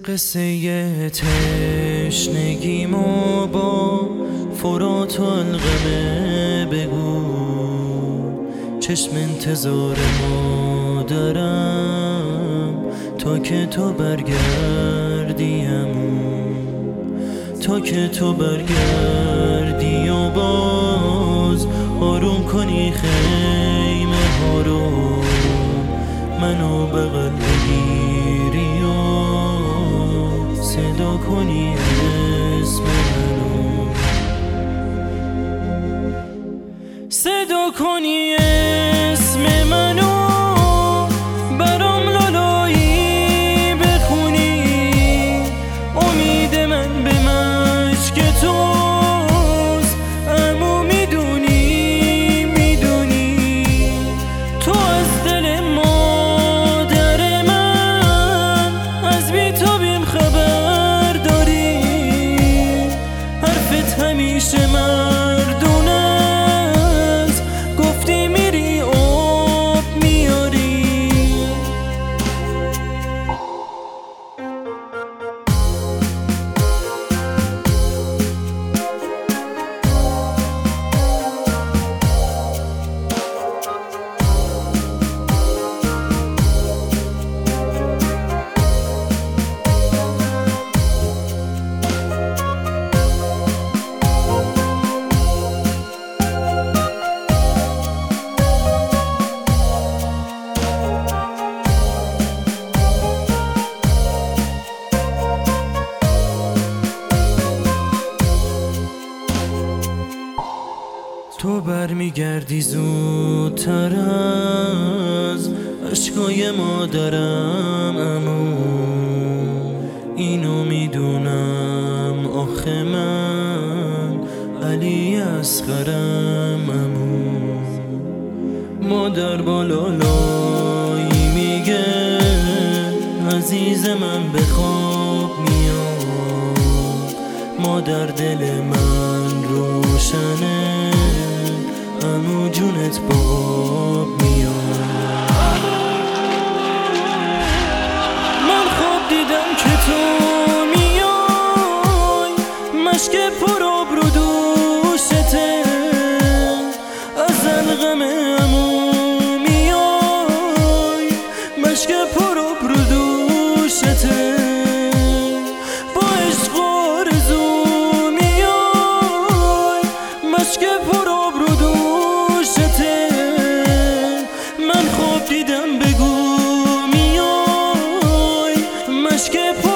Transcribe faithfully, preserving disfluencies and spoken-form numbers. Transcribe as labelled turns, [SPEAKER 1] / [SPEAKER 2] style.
[SPEAKER 1] قصه تشنگیمو با فرات و القمه بگو، چشم انتظار ما دارم تا که تو برگردیم، تا که تو برگردی و باز آروم کنی خیمه ها رو، منو بغل بگیری و صدا کنی اسم منو، صدا کنی اسم منو، برام لالایی بخونی، امید من به مشک توست، اما میدونی میدونی تو از دل مادر من، از بی تو بیم خبر داری، حرفت همیشه مردونه است، گفتی میری آب میاری. تو برمیگردی زودتر از عشقای مادرم، امو اینو میدونم، آخه من علی اصغرم، امو مادر با لالایی میگه عزیز من به خواب میاد، مادر دل من روشنه، امو جونت با آب میاد. من خواب دیدم که تو میای، مشک پر آب رو دوشته، از القم امو میای، مشک پر آب رو دوشته، با عشق و آرزو میای، مشک پر آب رو دوشته، من خواب دیدم بگو میای، مشک